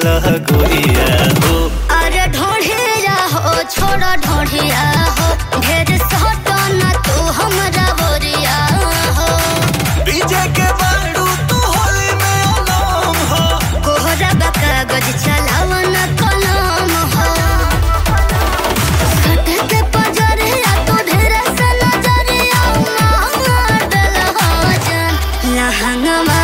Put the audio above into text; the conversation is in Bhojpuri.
गोरिया हो। अरे ढोढ़िया हो छोड़ा ढोढ़िया हो ढेर सोटो ना तू हमरा बोरिया हो। बीजे के बाड़ू तू होली में अलाम हो। कोहरा कागज चलावा ना कलम हो। सटे के पजरिया तू ढेर से नजरिया मार दल हो जान लहंगा